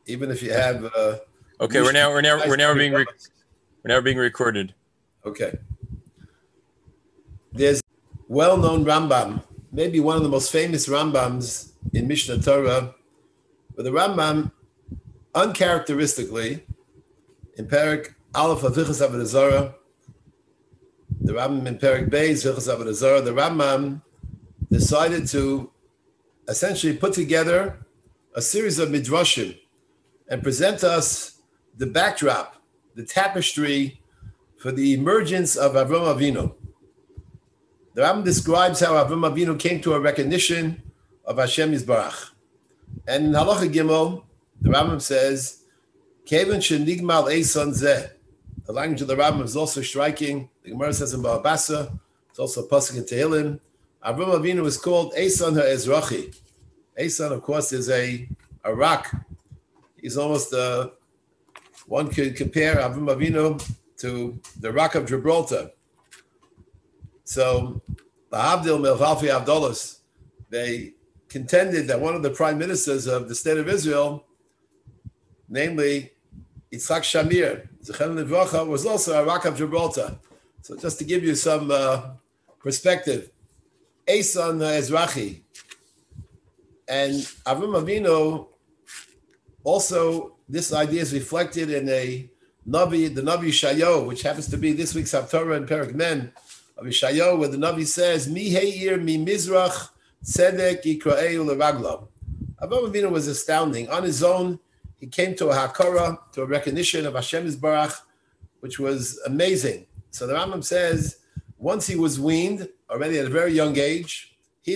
even if you have. Okay, we're now being recorded. Okay. There's well-known Rambam, maybe one of the most famous Rambams in Mishnah Torah, but the Rambam, uncharacteristically, in Perek Aleph of Hilchos Avodah Zarah, the Rambam in Perek Beis Hilchos Avodah Zarah, the Rambam decided to essentially put together a series of midrashim and present us the backdrop, the tapestry for the emergence of Avram Avinu. The Rambam describes how Avram Avinu came to a recognition of Hashem Yisbarach. And in Halacha Gimel, the Rambam says, Kevan shenigmal eison zeh. The language of the Rambam is also striking. The Gemara says in Bava Basra, it's also a pasuk in Tehillim. Avram Avinu is called Eison HaEzrachi. Eison, of course, is a rock. He's almost, one could compare Avram Avinu to the rock of Gibraltar. So, the Havdil Melchalfi Avdolos, they contended that one of the prime ministers of the state of Israel, namely Yitzhak Shamir, Zechem Livracha, was also a rock of Gibraltar. So just to give you some perspective, Eison Ezrachi, and Avram Avinu, also this idea is reflected in the Navi Yeshayahu, which happens to be this week's Haftarah in Perek Mem of Yeshayahu, where the Navi says, Mi Heir Mi Mizrach Tzedek Yikra'eu L'Raglo. Avram Avinu was astounding. On his own, he came to a hakara, to a recognition of Hashem Yisbarach, which was amazing. So the Rambam says, once he was weaned, already at a very young age, he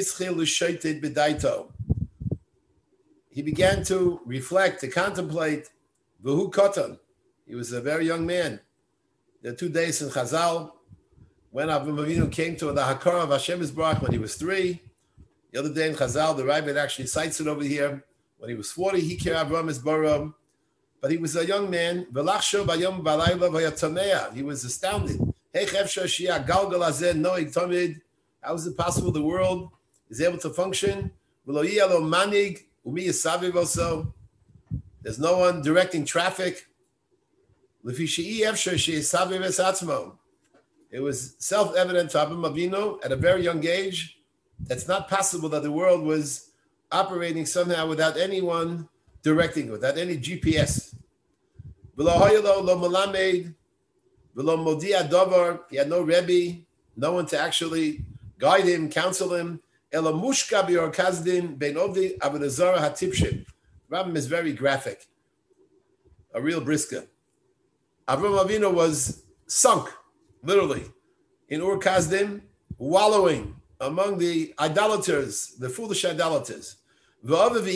began to reflect, to contemplate, V'hu Kotan. He was a very young man. There are 2 days in Chazal, when Avram Avinu came to the hakara of Hashem Yisbarach when he was 3. The other day in Chazal, the Rabbit actually cites it over here. When he was 40, he carried Avram Yisbarach, but he was a young man. He was astounded. How is it possible the world is able to function? There's no one directing traffic. It was self-evident to Avram Avinu at a very young age. It's not possible that the world was operating somehow without anyone directing, without any GPS. He had no Rebbe, no one to actually guide him, counsel him. Rambam is very graphic, a real brisker. Avram Avinu was sunk, literally, in Ur Kasdim, wallowing among the idolaters, the foolish idolaters. The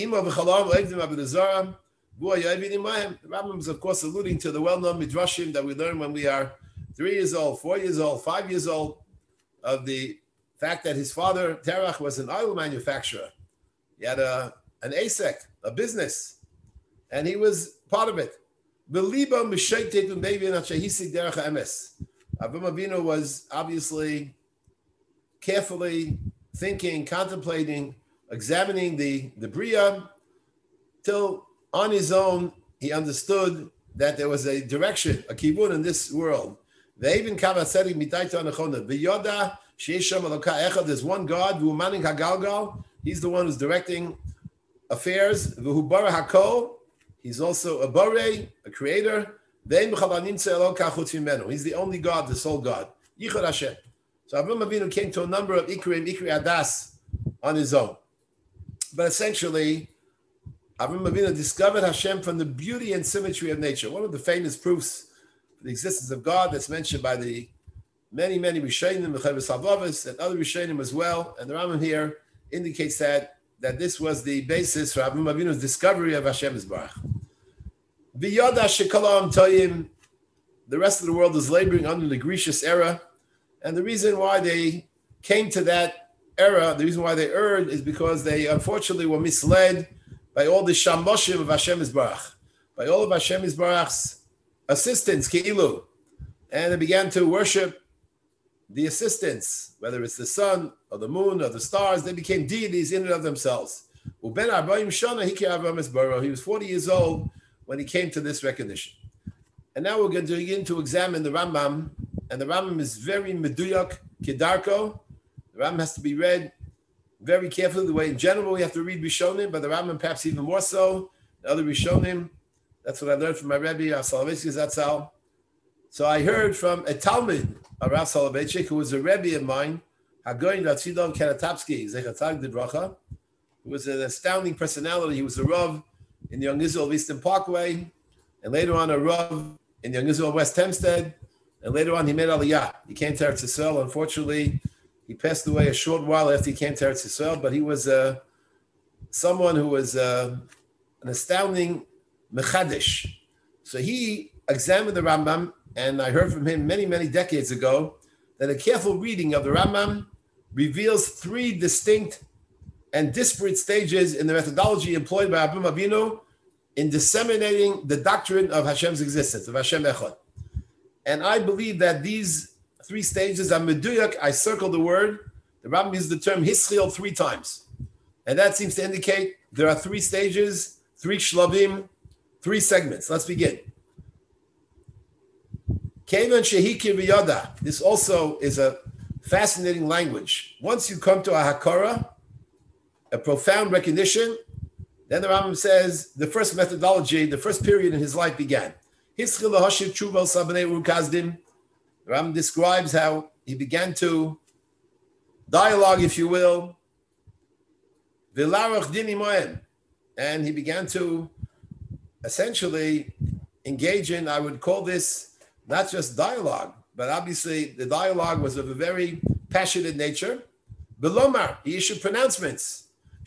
Rambam is, of course, alluding to the well-known midrashim that we learn when we are 3 years old, 4 years old, 5 years old, of the fact that his father, Terach, was an oil manufacturer. He had an ASEC, a business, and he was part of it. Avram Avinu was obviously carefully thinking, contemplating, examining the Bria, till on his own he understood that there was a direction, a kivun in this world. There's one God, he's the one who's directing affairs. He's also a borei, a creator. He's the only God, the sole God. Yichud Hashem. So Avram Avinu came to a number of Ikri Adas on his own. But essentially, Avram Avinu discovered Hashem from the beauty and symmetry of nature. One of the famous proofs for the existence of God that's mentioned by the many Rishonim, Mechavis Havavis, and other Rishonim as well. And the Rambam here indicates that this was the basis for Avram Avinu's discovery of Hashem Yisbarach. V'yoda shekalam toyim, the rest of the world is laboring under the Grecian era. And the reason why they came to that era, the reason why they erred, is because they unfortunately were misled by all the shamoshim of Hashem Yisbarach, by all of Hashem Yisbarach's assistants, Keilu. And they began to worship the assistants, whether it's the sun or the moon or the stars. They became deities in and of themselves. He was 40 years old when he came to this recognition. And now we're going to begin to examine the Rambam, and the Rambam is very meduyak, kedarko. The Rambam has to be read very carefully, the way in general we have to read Rishonim, but the Rambam perhaps even more so, the other Rishonim. That's what I learned from my Rebbe, Rav Soloveitchik Zatzal. So I heard from a Talmud of Rav Soloveitchik, who was a Rebbe of mine, Hagoyin Ratzidov Kanatapsky, Zecher Tzaddik D'Bracha, who was an astounding personality. He was a Rav in the Young Israel of Eastern Parkway, and later on a Rav in the Young Israel of West Hempstead, and later on he made Aliyah. He came to Eretz Yisrael. Unfortunately, he passed away a short while after he came to Eretz Yisrael, but he was someone who was an astounding mechadish. So he examined the Rambam, and I heard from him many, many decades ago that a careful reading of the Rambam reveals three distinct and disparate stages in the methodology employed by Avraham Avinu in disseminating the doctrine of Hashem's existence, of Hashem Echad. And I believe that these three stages are meduyak. I circled the word. The Rambam used the term hischil 3 times. And that seems to indicate there are 3 stages, 3 shlavim, 3 segments. Let's begin. Kevan shehikir v'yada. This also is a fascinating language. Once you come to a hakara, a profound recognition, then the Rambam says the first methodology, the first period in his life began. The Rambam describes how he began to dialogue, if you will, and he began to essentially engage in, I would call this not just dialogue, but obviously the dialogue was of a very passionate nature. Belomar, he issued pronouncements.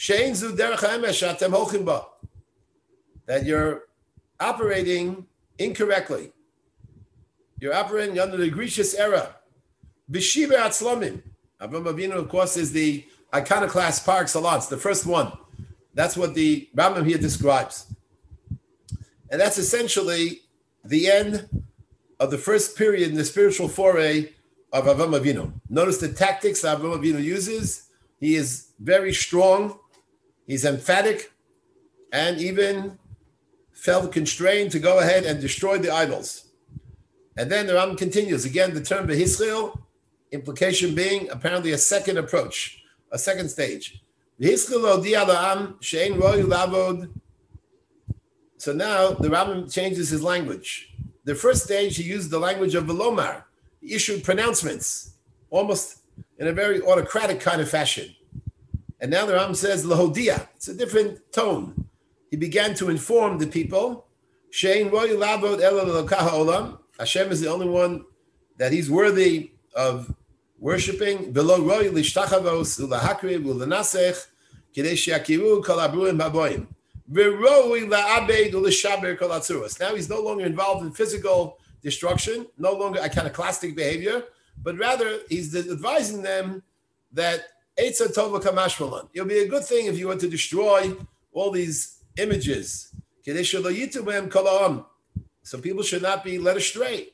That you're operating incorrectly. You're operating under the egregious era. B'shiva atzlomim. Avraham Avinu, of course, is the iconoclast par excellence, the first one. That's what the Rambam here describes. And that's essentially the end of the first period in the spiritual foray of Avraham Avinu. Notice the tactics that Avraham Avinu uses. He is very strong. He's emphatic, and even felt constrained to go ahead and destroy the idols. And then the Rambam continues. Again, the term V'hischil, implication being apparently a second approach, a second stage. So now the Rambam changes his language. The first stage, he used the language of Velomar. He issued pronouncements, almost in a very autocratic kind of fashion. And now the Rambam says, Lahodia. It's a different tone. He began to inform the people, Hashem is the only one that he's worthy of worshiping. Now he's no longer involved in physical destruction, no longer iconoclastic behavior, but rather he's advising them that it'll be a good thing if you were to destroy all these images. So people should not be led astray.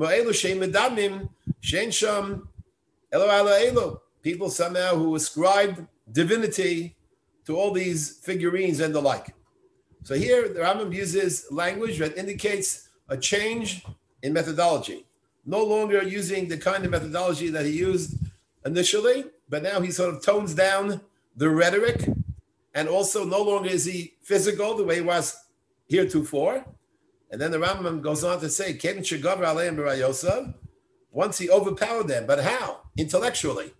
People somehow who ascribed divinity to all these figurines and the like. So here the Rambam uses language that indicates a change in methodology. No longer using the kind of methodology that he used initially, but now he sort of tones down the rhetoric, and also no longer is he physical the way he was heretofore. And then the Rambam goes on to say, once he overpowered them, but how? Intellectually.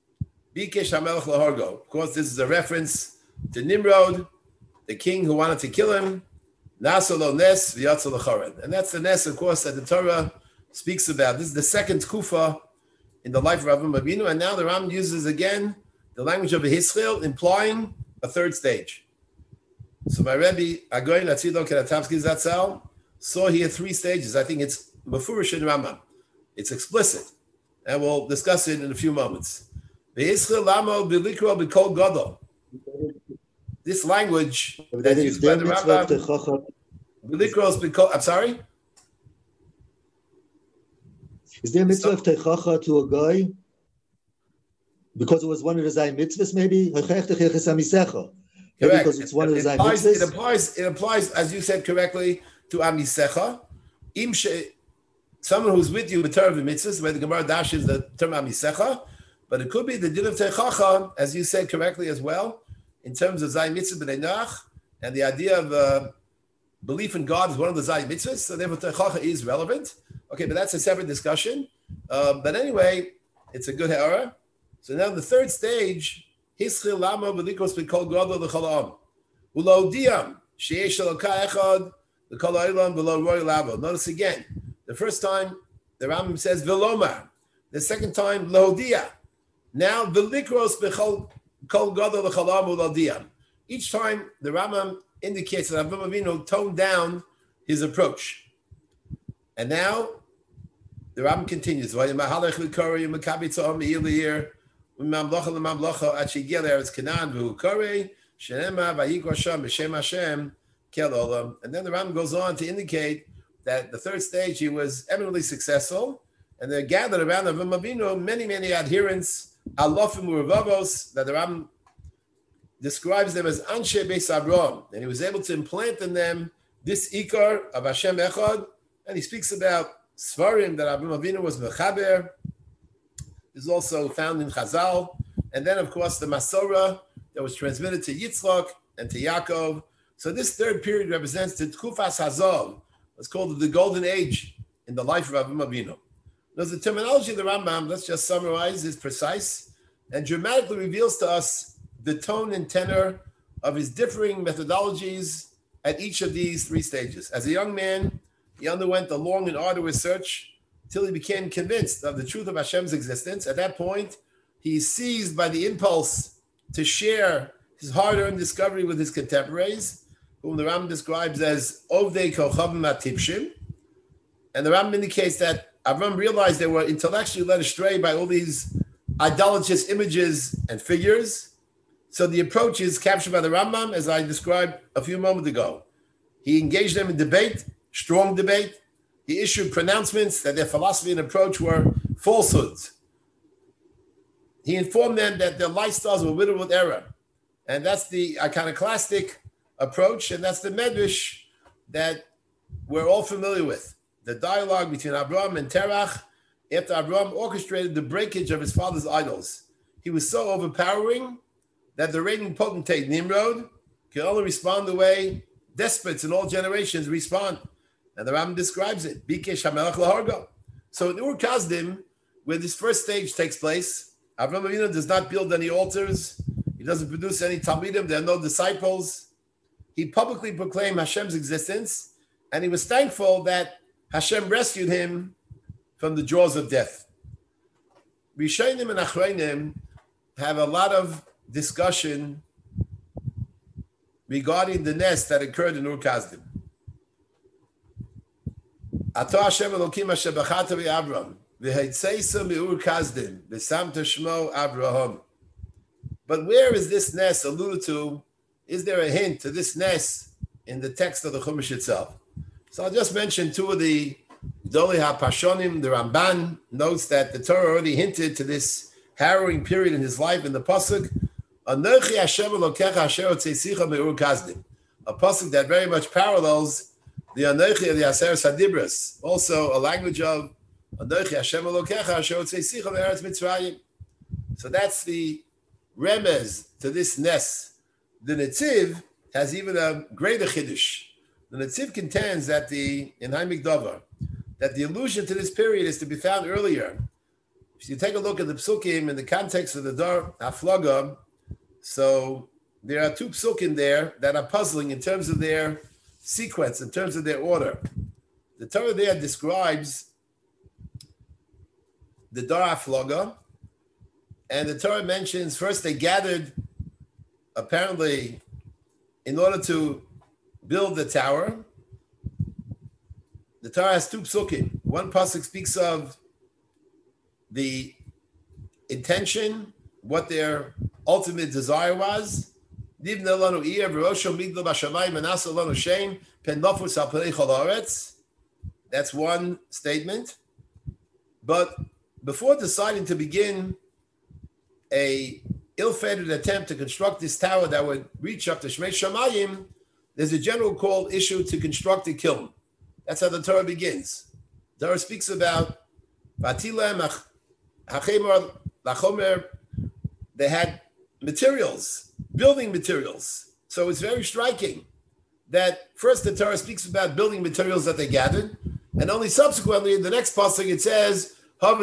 Of course, this is a reference to Nimrod, the king who wanted to kill him. And that's the Nes, of course, that the Torah speaks about. This is the second kufa in the life of Avraham Avinu, and now the Rambam uses again the language of a hischil, implying a third stage. So my Rebbe, Agoyin Atzido Kanatapsky Zatzal, saw here 3 stages. I think it's mefurish in Rambam. It's explicit, and we'll discuss it in a few moments. This language that is used by the Rambam, I'm sorry? Is there a mitzvah of techacha to a guy? Because it was one of the Zayim mitzvahs, maybe? Correct. Because it's one of the Zayim mitzvahs? It applies, as you said correctly, to amisecha. Someone who's with you with Torah v'mitzvahs, the way the Gemara dashes the term amisecha, but it could be the din of teichacha, as you said correctly as well, in terms of zayin mitzvah b'nei Noach, and the idea of belief in God is one of the zayin mitzvahs, so therefore teichacha is relevant. Okay, but that's a separate discussion. But anyway, it's a good ha'ara. So now the third stage, hischil lama v'likos b'kol gadol l'chol ha'am. U'la'odiyam, she'esh Eloka echad, l'kol ha'olam v'lo roy lavo. Notice again, the first time the Rambam says v'lomar. The second time, l'hodiyah. Now, v'likros b'kol gadol l'chol ha'am u'la'odiyam. Each time, the Rambam indicates that Avraham Avinu toned down his approach. And now, the Rambam continues. And then the Rambam goes on to indicate that the third stage he was eminently successful, and they gathered around Avraham Avinu many adherents, alofim urvavos, that the Rambam describes them as anshe beis Avraham, and he was able to implant in them this ikar of Hashem Echad, and he speaks about Svarim that Avraham Avinu was mechaber. Is also found in Chazal, and then of course the Masorah that was transmitted to Yitzchak and to Yaakov. So this third period represents the Tkufas Hazal. It's called the Golden Age in the life of Avraham Avinu. Now the terminology of the Rambam, let's just summarize, is precise and dramatically reveals to us the tone and tenor of his differing methodologies at each of these three stages. As a young man, he underwent a long and arduous search till he became convinced of the truth of Hashem's existence. At that point, he is seized by the impulse to share his hard-earned discovery with his contemporaries, whom the Rambam describes as Ovdei Kochavim Atipshim. And the Rambam indicates that Avram realized they were intellectually led astray by all these idolatrous images and figures. So the approach is captured by the Rambam, as I described a few moments ago. He engaged them in debate, strong debate. He issued pronouncements that their philosophy and approach were falsehoods. He informed them that their lifestyles were riddled with error. And that's the iconoclastic approach, and that's the medrash that we're all familiar with. The dialogue between Abraham and Terach after Abraham orchestrated the breakage of his father's idols. He was so overpowering that the reigning potentate Nimrod could only respond the way despots in all generations respond. And the Rambam describes it, Bikesh HaMelech Lahargo. So in Ur Kasdim, where this first stage takes place, Avraham Avinu does not build any altars. He doesn't produce any Talmidim. There are no disciples. He publicly proclaimed Hashem's existence, and he was thankful that Hashem rescued him from the jaws of death. Rishonim and Achronim have a lot of discussion regarding the nest that occurred in Ur Kasdim. Ato Hashem Elokim asher bachata v'Avram v'heitzeisa mi'ur Kasdim v'samta shmo Avraham. But where is this nest alluded to? Is there a hint to this nest in the text of the Chumash itself? So I'll just mention two of the Gdolei HaPashonim. The Ramban notes that the Torah already hinted to this harrowing period in his life in the pasuk, Anochi Hashem Elokecha asher hotzeisicha mi'ur Kasdim, a pasuk that very much parallels the Anochi of the Aseres Hadibros, also a language of Anochi Hashem Elokecha asher hotzeisicha me'eretz Mitzrayim. So that's the remez to this nest. The Netziv has even a greater chiddush. The Netziv contends that in Haimik Dover, that the allusion to this period is to be found earlier. If you take a look at the psukim in the context of the Dar Haflaga, so there are two psukim there that are puzzling in terms of their sequence, in terms of their order. The Torah there describes the Dar Haflaga, and the Torah mentions first they gathered apparently in order to build the tower. The Torah has two psukim. One pasuk speaks of the intention, what their ultimate desire was. That's one statement. But before deciding to begin a ill-fated attempt to construct this tower that would reach up to Shmei Shamayim, there's a general call issued to construct a kiln. That's how the Torah begins. The Torah speaks about Vatilem Hachemar Lachomer. They had materials, building materials. So it's very striking that first the Torah speaks about building materials that they gathered, and only subsequently in the next pasuk it says,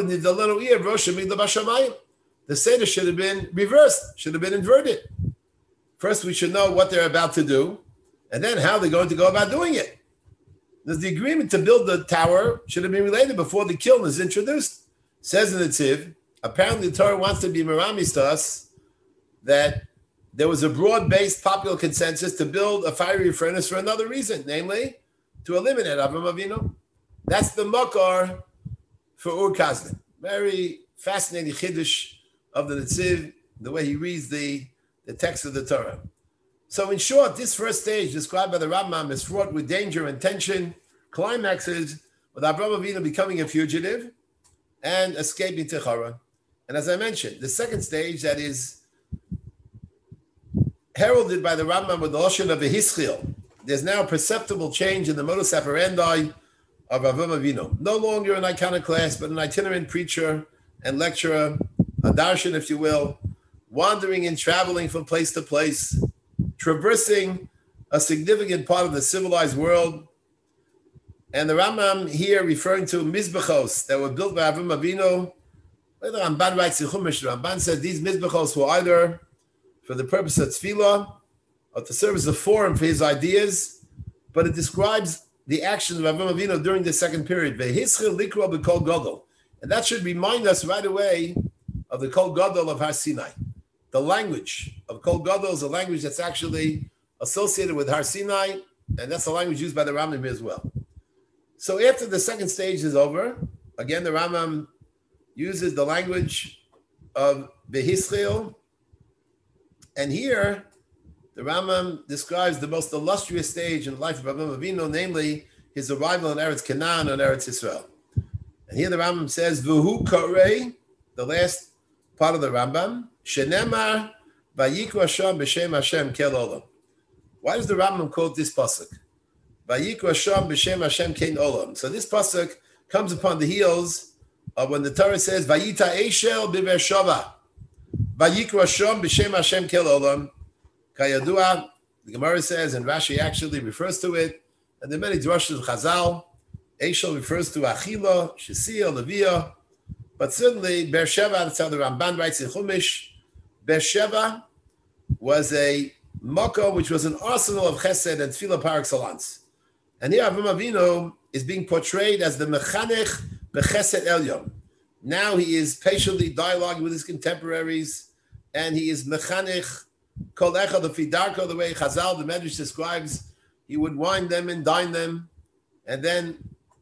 the Seder should have been reversed, should have been inverted. First we should know what they're about to do, and then how they're going to go about doing it. There's the agreement to build the tower should have been related before the kiln is introduced. Says in the Tziv, apparently the Torah wants to be meramis to us that there was a broad-based popular consensus to build a fiery furnace for another reason, namely to eliminate Avram Avinu. That's the makar for Ur Kasdim. Very fascinating chiddush of the Netziv, the way he reads the text of the Torah. So in short, this first stage described by the Rambam is fraught with danger and tension, climaxes with Avram Avinu becoming a fugitive and escaping to Haran. And as I mentioned, the second stage that is heralded by the Rambam with the Lashon of V'hischil, there's now a perceptible change in the modus operandi of Avram Avinu. No longer an iconoclast, but an itinerant preacher and lecturer, a darshan, if you will, wandering and traveling from place to place, traversing a significant part of the civilized world. And the Rambam here referring to mizbechos that were built by Avram Avinu. The Ramban writes in Chumash, the Ramban says these mizbechos were either for the purpose of tefillah or to serve as a forum for his ideas, but it describes the actions of Avram Avinu during the second period. Vehischil likro b'kol gadol. And that should remind us right away of the Kol Gadol of Har Sinai. The language of Kol Gadol is a language that's actually associated with Har Sinai, and that's the language used by the Rambam as well. So after the second stage is over, again, the Rambam uses the language of Vehischil, and here the Rambam describes the most illustrious stage in the life of Avram Avinu, namely his arrival in Eretz Canaan and Eretz Yisrael. And here the Rambam says, V'hu Korei, the last part of the Rambam, Shenemar Vayikra Hashem b'Shem Hashem Kel Olam. Why does the Rambam quote this pasuk? Vayikra Hashem b'Shem Hashem Kel Olam. So this pasuk comes upon the heels of when the Torah says, Vayita Eshel b'Beershava. Vayikra Hashem b'Shem Hashem Kel Olam. Kayadua, the Gemara says, and Rashi actually refers to it, and there are many drashos of Chazal. Eshel refers to Achila, Shisia, Levia, but certainly Beersheva, that's how the Ramban writes in Chumash, Beersheva was a makom which was an arsenal of chesed and tefillah par excellence. And here Avram Avinu is being portrayed as the mechanech bechesed elyon. Now he is patiently dialoguing with his contemporaries, and he is mechanech kol echad ufidarko, the way Chazal, the Medrash describes, he would wine them and dine them, and then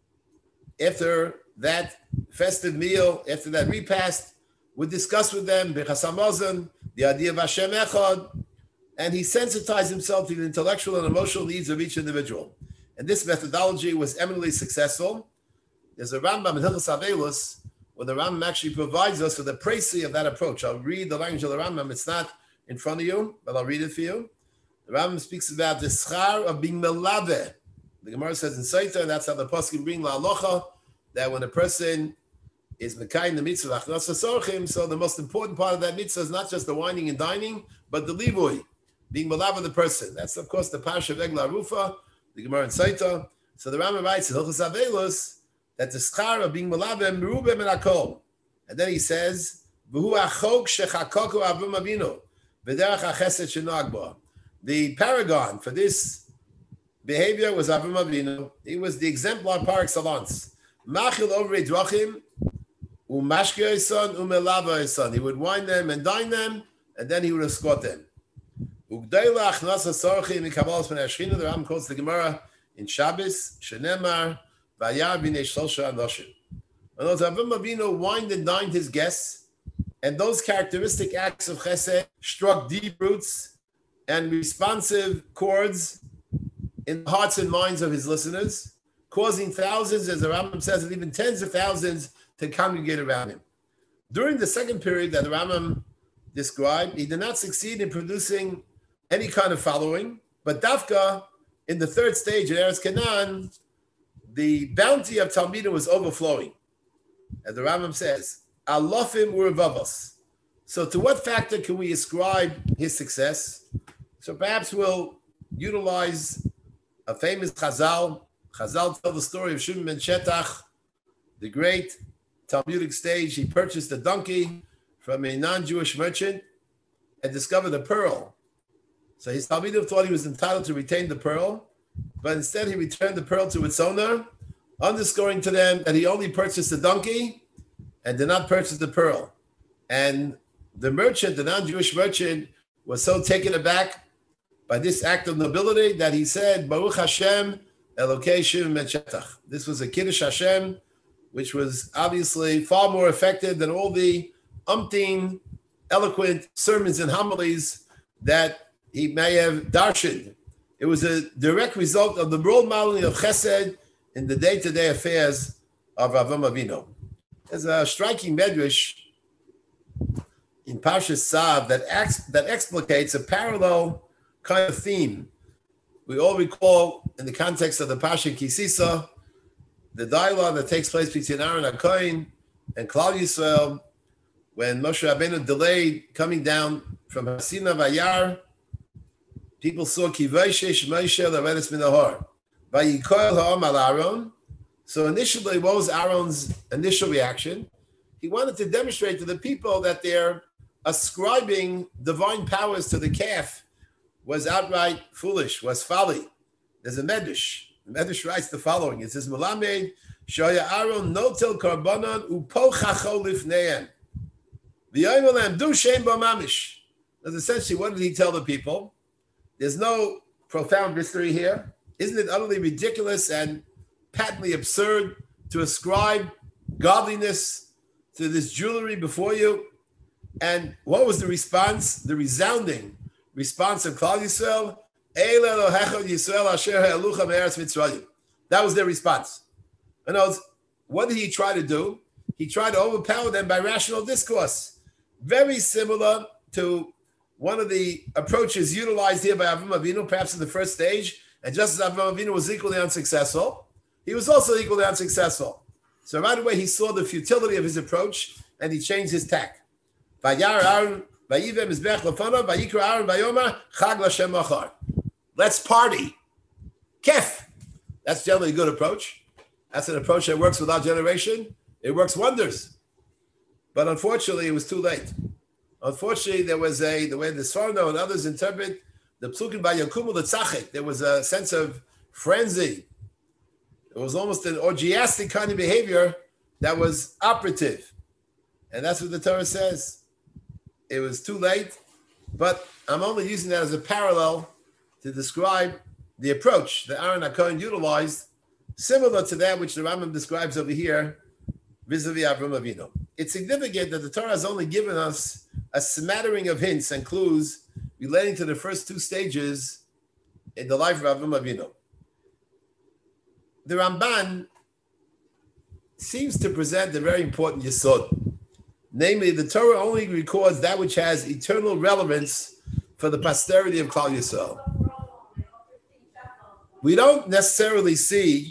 after that festive meal, after that repast, would discuss with them b'chasamazon, the idea of Hashem Echad, and he sensitized himself to the intellectual and emotional needs of each individual. And this methodology was eminently successful. There's a Rambam in Hilchos Avelus where the Rambam actually provides us with a précis of that approach. I'll read the language of the Rambam. It's not in front of you, but I'll read it for you. The Rambam speaks about the schar of being melave. The Gemara says in Saita, and that's how the Poskim bring la'alocha, that when a person is mekayim the mitzvah achnasa sorchim, so the most important part of that mitzvah is not just the wining and dining, but the livui, being melave the person. That's of course the parsha of Egla Rufa, the Gemara in Saita. So the Rambam writes in Hilchos Avelus that the schar of being melave merubim and akol, and then he says v'hu achok shechakoku Avram Avinu v'derech hachesed shenag bo. The paragon for this behavior was Avram Avinu. He was the exemplar par excellence. Machil over drachim, umashke son, umelava son. He would wine them and dine them, and then he would escort them. Ugdayla achnasa sorchim mikabalas ben Ashchina. The Ram quotes the Gemara in Shabbos, Shenemar vayar b'nei shlosha anoshim. And those Avram Avinu wined and dined his guests, and those characteristic acts of chesed struck deep roots and responsive chords in the hearts and minds of his listeners, causing thousands, as the Rambam says, and even tens of thousands to congregate around him. During the second period that the Rambam described, he did not succeed in producing any kind of following, but Dafka, in the third stage at Eretz Canaan, the bounty of Talmidim was overflowing. And the Rambam says, Alofim urevavos. So to what factor can we ascribe his success? So perhaps we'll utilize a famous Chazal. Chazal tell the story of Shimon ben Shetach, the great Talmudic sage. He purchased a donkey from a non-Jewish merchant and discovered a pearl. So his Talmidim thought he was entitled to retain the pearl, but instead he returned the pearl to its owner, underscoring to them that he only purchased the donkey and did not purchase the pearl. And the merchant, the non-Jewish merchant, was so taken aback by this act of nobility that he said, Baruch Hashem, Elokei Shimon ben Shetach. This was a Kiddush Hashem, which was obviously far more effective than all the umpteen eloquent sermons and homilies that he may have darshaned. It was a direct result of the role modeling of Chesed in the day-to-day affairs of Avraham Avinu. There's a striking medrash in Parshas Tzav that explicates a parallel kind of theme. We all recall, in the context of the Parsha Kisisa, the dialogue that takes place between Aaron HaKohen and Klal Yisrael when Moshe Rabbeinu delayed coming down from Hasina Vayar. People saw Kivayshesh Moshe L'Redes Min HaHor. Vayikoel Ha'om Al Aaron. So initially, what was Aaron's initial reaction? He wanted to demonstrate to the people that they're ascribing divine powers to the calf was outright foolish, was folly. There's a medrash. The medrash writes the following. It says, Melamed Shoya Aaron notel karbanon upochacho lifneim. V'yoyim du shem b'mamish. That's essentially, what did he tell the people? There's no profound mystery here. Isn't it utterly ridiculous and patently absurd to ascribe godliness to this jewelry before you? And what was the response? The resounding response of Klal Yisrael, that was their response. In other words, what did he try to do? He tried to overpower them by rational discourse. Very similar to one of the approaches utilized here by Avraham Avinu, perhaps in the first stage. And just as Avraham Avinu was equally unsuccessful, he was also equally unsuccessful. So right away, he saw the futility of his approach, and he changed his tack. Let's party. Kef. That's generally a good approach. That's an approach that works with our generation. It works wonders. But unfortunately, it was too late. Unfortunately, there was the way the Sforno and others interpret the Psukim by Yakumu L'Tzachik, there was a sense of frenzy. It was almost an orgiastic kind of behavior that was operative. And that's what the Torah says. It was too late, but I'm only using that as a parallel to describe the approach that Aaron HaKohen utilized, similar to that which the Rambam describes over here, vis-a-vis Avraham Avinu. It's significant that the Torah has only given us a smattering of hints and clues relating to the first two stages in the life of Avraham Avinu. The Ramban seems to present a very important yesod. Namely, the Torah only records that which has eternal relevance for the posterity of Klal Yisrael. We don't necessarily see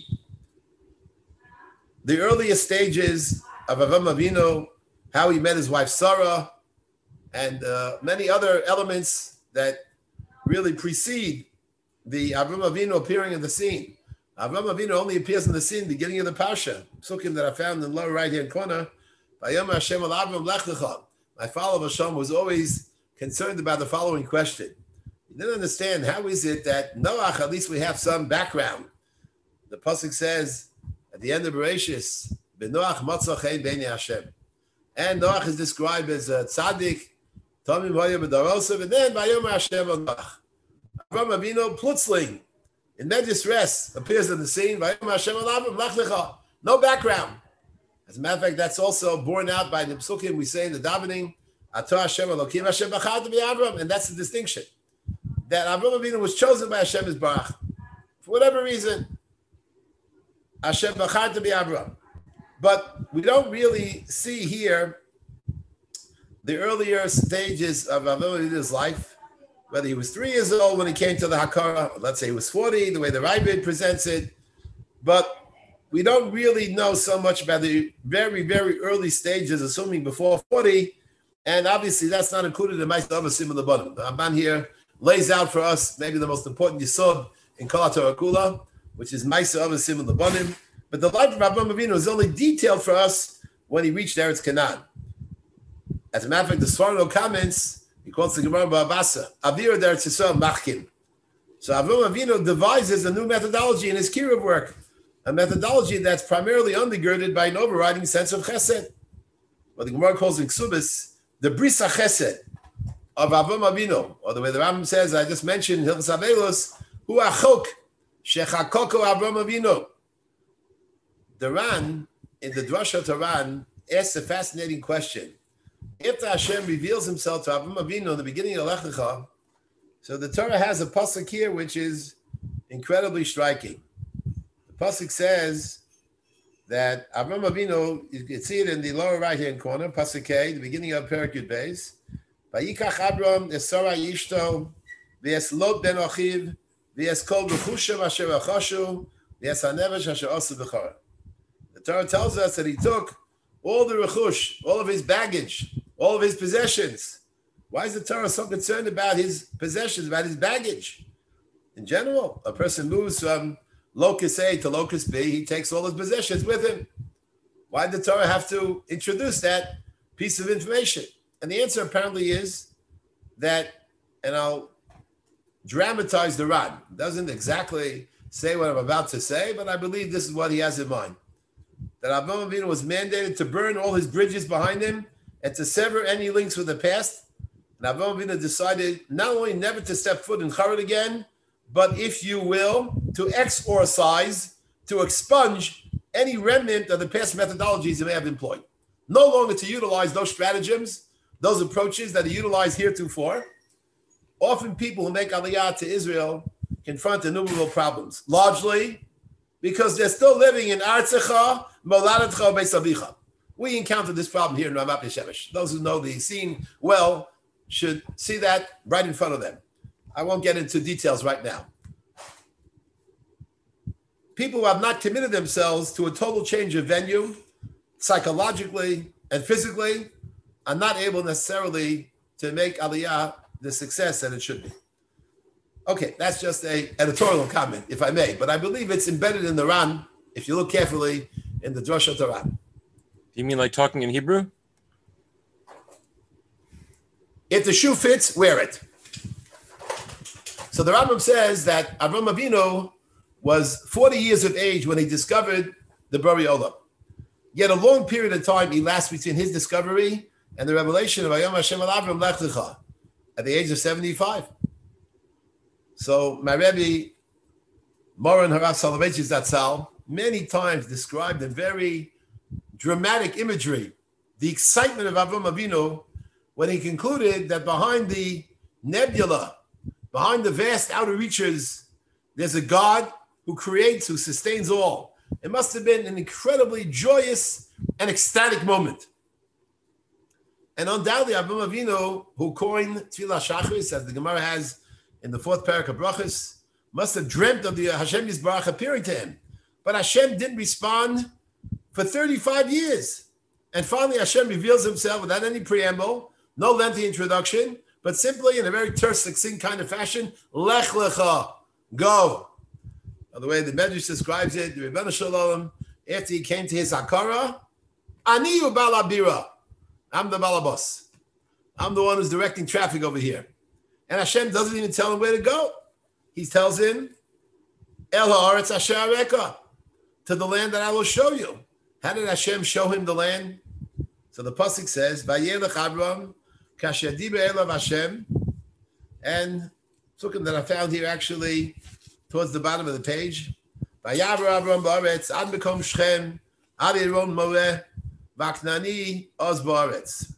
the earliest stages of Avraham Avinu, how he met his wife Sarah, and many other elements that really precede the Avraham Avinu appearing in the scene. Avraham Avinu only appears in the scene beginning of the Parsha. Psukim that I found in the lower right-hand corner. Hashem al Avram lech lecha. My follower Hashem was always concerned about the following question. He didn't understand, how is it that Noach, at least we have some background. The pasuk says at the end of Bereshis, B'Noach matzah chen b'nei Hashem. And Noach is described as a tzaddik, Tomim hoya b'darosav, and then Vayomer Hashem al Noach. Avraham Avinu, plutzling, in Medrash Res, appears in the scene, Vayomer Hashem al Avram lech lecha. No background. As a matter of fact, that's also borne out by the psukim we say in the davening, Ato Hashem Elokim Hashem B'chad B'Avram, and that's the distinction. That Avraham Avinu was chosen by Hashem as Barach. For whatever reason, Hashem B'chad B'Avram. But we don't really see here the earlier stages of Avraham Avinu's life, whether he was 3 years old when he came to the Hakara, or let's say he was 40, the way the Rabbit presents it. But we don't really know so much about the very, very early stages, assuming before 40, and obviously that's not included in Ma'aseh Avasim of the bottom. The Ramban here lays out for us maybe the most important yesod in Kol HaTorah Kula, which is Ma'aseh Avasim of the bottom. But the life of Avraham Avinu is only detailed for us when he reached Eretz Canaan. As a matter of fact, the Sforno comments, he quotes the Gemara Ba'abasa, Avir Eretz Yisrael Machkim. So Avraham Avinu devises a new methodology in his kiruv work, a methodology that's primarily undergirded by an overriding sense of chesed. What the Gemara calls in Ksubis, the brisa chesed of Avraham Avinu, or the way the Rambam says, I just mentioned, Hilchos Avelos, hu achok shechakoko Avraham Avinu. The Ran, in the Drasha Taran, asks a fascinating question. If the Hashem reveals himself to Avraham Avinu in the beginning of Lech Lecha, so the Torah has a pasuk here which is incredibly striking. The pasuk says that Avraham Avinu, you can see it in the lower right-hand corner, pasuk A, the beginning of Perek Yud Beis. Vayikach Avram es Sarah Yishto, v'es Lot ben Achiv, v'es Kol b'chushav asher achashu, v'es hanevesh asher asu b'chara. The Torah tells us that he took all the rechush, all of his baggage, all of his possessions. Why is the Torah so concerned about his possessions, about his baggage? In general, a person moves from locus A to locus B, he takes all his possessions with him. Why did the Torah have to introduce that piece of information? And the answer apparently is that, and I'll dramatize the Ran. It doesn't exactly say what I'm about to say, but I believe this is what he has in mind. That Avraham Avinu was mandated to burn all his bridges behind him and to sever any links with the past. And Avraham Avinu decided not only never to step foot in Charan again, but if you will, to exorcise, to expunge any remnant of the past methodologies he may have employed. No longer to utilize those stratagems, those approaches that are utilized heretofore. Often people who make Aliyah to Israel confront innumerable problems, largely because they're still living in Artzecha, Moladetcha, Beis Avicha. We encountered this problem here in Ramat Yeshemesh. Those who know the scene well should see that right in front of them. I won't get into details right now. People who have not committed themselves to a total change of venue, psychologically and physically, are not able necessarily to make Aliyah the success that it should be. Okay, that's just an editorial comment, if I may, but I believe it's embedded in the Ran, if you look carefully, in the Drasha Ran. You mean like talking in Hebrew? If the shoe fits, wear it. So the Rambam says that Avraham Avinu was 40 years of age when he discovered the Bari Olam. Yet a long period of time elapsed between his discovery and the revelation of Vayom Hashem al Avram Lech Lecha at the age of 75. So my Rebbe, Moran Harav Soloveitchik Zatzal, many times described in very dramatic imagery the excitement of Avraham Avinu when he concluded that behind the nebula, behind the vast outer reaches, there's a God who creates, who sustains all. It must have been an incredibly joyous and ecstatic moment. And undoubtedly, Avraham Avinu, who coined Tfilah Shachris, as the Gemara has in the fourth parak of Brachos, must have dreamt of the Hashem Yisbarach appearing to him. But Hashem didn't respond for 35 years. And finally, Hashem reveals himself without any preamble, no lengthy introduction, but simply in a very terse, succinct kind of fashion, Lech Lecha, go. Now, the way the Medrash describes it, the Rebbeinu Shalom, after he came to his Hakara, Ani u Bal Abira. I'm the balabos. I'm the one who's directing traffic over here. And Hashem doesn't even tell him where to go. He tells him, El ha'aretz asher areka, to the land that I will show you. How did Hashem show him the land? So the pasuk says, Vayelech Avram, kasher diber elav Hashem, and psukim that I found here actually towards the bottom of the page. Vayavar Avram ba'aretz ad mekom Shechem ad Iron Moreh Vaknani oz ba'aretz.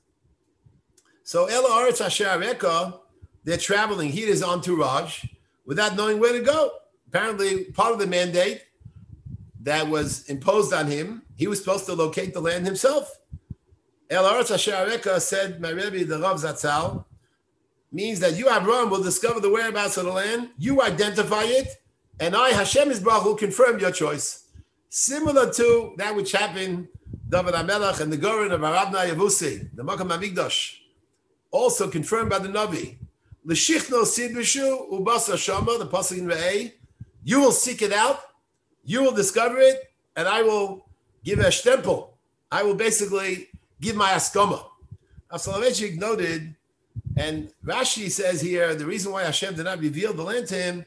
So El ha'aretz asher areka, they're traveling. He is entourage without knowing where to go. Apparently, part of the mandate that was imposed on him, he was supposed to locate the land himself. El Haaretz Asher Areka, said my Rebbe, the Rav Zatzal, means that you, Avraham, will discover the whereabouts of the land, you identify it, and I, Hashem Yisbarach, will confirm your choice. Similar to that which happened, David HaMelech and the Goren of Arabna Yavusi, the Makam HaMikdash, also confirmed by the Navi. L'shichno sid b'shu ubasa shama, the pasuk in Re'eh, you will seek it out, you will discover it, and I will give a shtempel. I will basically give my askama. Soloveitchik noted, and Rashi says here, the reason why Hashem did not reveal the land to him,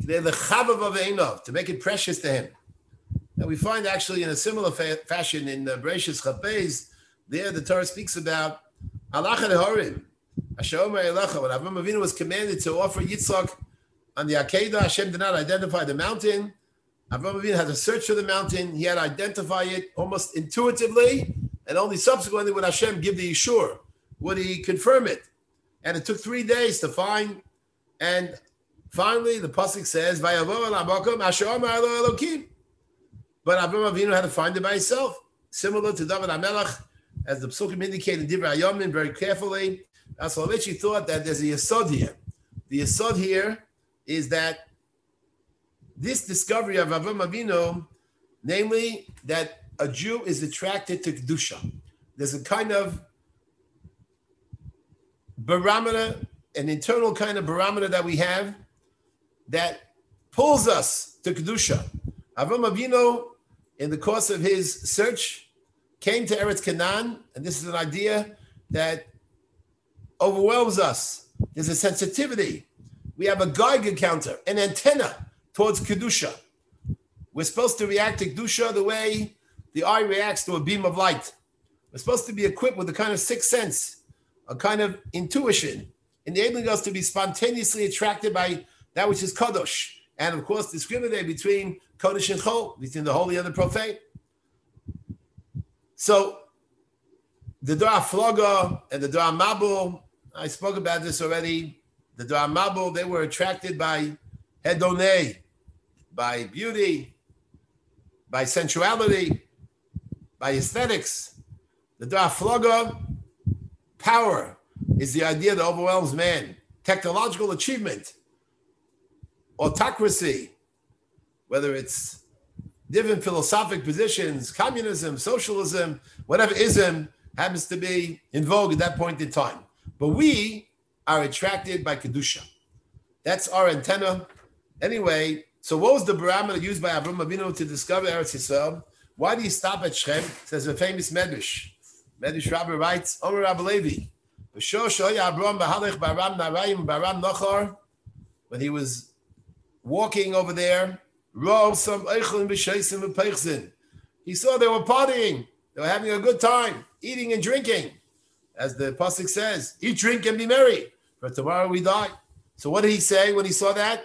to make it precious to him. And we find actually in a similar fashion in Bereshis Chapez, there the Torah speaks about Halach Horim. When Avraham Avinu was commanded to offer Yitzchak on the Akedah, Hashem did not identify the mountain. Avraham Avinu had to search for the mountain. He had to identify it almost intuitively, and only subsequently would Hashem give the Yishur, would he confirm it. And it took 3 days to find, and finally the pasuk says, "Vayavo el habakom asher amar lo Elokim." But Avraham Avinu had to find it by himself, similar to David HaMelech, as the psukim indicate in Divrei Hayomim very carefully. Soloveitchik thought that there's a yesod here. The yesod here is that this discovery of Avraham Avinu, namely that a Jew is attracted to Kedusha. There's a kind of barometer, an internal kind of barometer that we have that pulls us to Kedusha. Avraham Avinu, in the course of his search, came to Eretz Canaan, and this is an idea that overwhelms us. There's a sensitivity. We have a Geiger counter, an antenna towards Kedusha. We're supposed to react to Kedusha the way the eye reacts to a beam of light. We're supposed to be equipped with a kind of sixth sense, a kind of intuition, enabling us to be spontaneously attracted by that which is Kadosh, and of course discriminate between Kodesh and Chol, between the holy and the profane. So the Dora Floga and the Dora Mabul, I spoke about this already. The Dora Mabul, they were attracted by hedonei, by beauty, by sensuality, by aesthetics. The Dora Floga, power, is the idea that overwhelms man. Technological achievement, autocracy, whether it's different philosophic positions, communism, socialism, whatever ism happens to be in vogue at that point in time. But we are attracted by Kedusha. That's our antenna. Anyway, so what was the barometer used by Avraham Avinu to discover Eretz Yisrael? Why do you stop at Shechem? It says a famous Medrash. Medrash Rabbi writes, Omer Rabbi Levi, when he was walking over there, he saw they were partying. They were having a good time, eating and drinking. As the pasuk says, eat, drink, and be merry, for tomorrow we die. So what did he say when he saw that?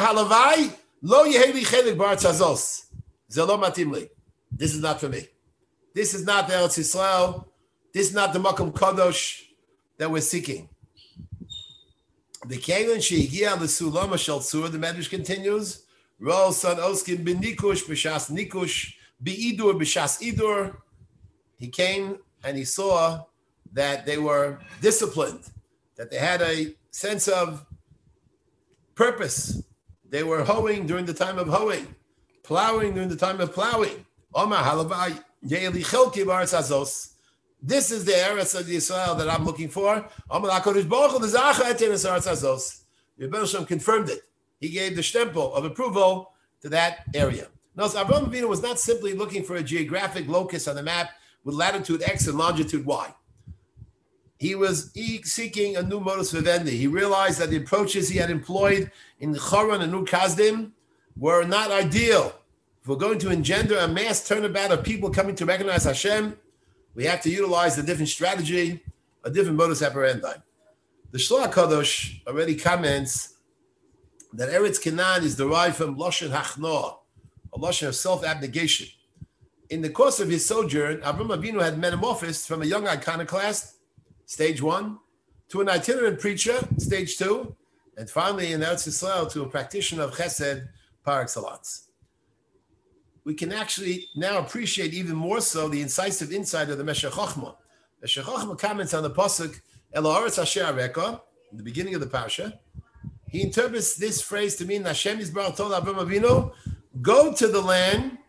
This is not for me. This is not the Eretz Yisrael. This is not the Makom Kadosh that we're seeking. The Kagan Shehigia L'Sulama Shel Tzur, the Medrash continues, Ro San Oskin B'Nikush B'Shas Nikush B'idur B'Shas Idur. He came and he saw that they were disciplined, that they had a sense of purpose. They were hoeing during the time of hoeing, plowing during the time of plowing. Omar Halavai Ye'eli Chelki B'Aretz Azos. This is the Eretz of Israel that I'm looking for. Omar HaKadosh Baruch Hu L'Zacha Etin Es Eretz Azos. Rebbe Shem confirmed it. He gave the stempel of approval to that area. Now, so Avraham Avinu was not simply looking for a geographic locus on the map with latitude X and longitude Y. He was seeking a new modus vivendi. He realized that the approaches he had employed in Charan and Ur Kasdim were not ideal. If we're going to engender a mass turnabout of people coming to recognize Hashem, we have to utilize a different strategy, a different modus operandi. The Shloach Kadosh already comments that Eretz Canaan is derived from Lashon Hachnoah, a Lashon of self-abnegation. In the course of his sojourn, Avraham Avinu had metamorphosed from a young iconoclast, stage 1, to an itinerant preacher, stage 2, and finally in Eretz Yisrael to a practitioner of Chesed par excellence. We can actually now appreciate even more so the incisive insight of the Meshech Chochmah. Meshech Chochmah comments on the pasuk El Haaretz Asher Areka, in the beginning of the parsha. He interprets this phrase to mean Hashem Yisbarach told Avraham Avinu, go to the land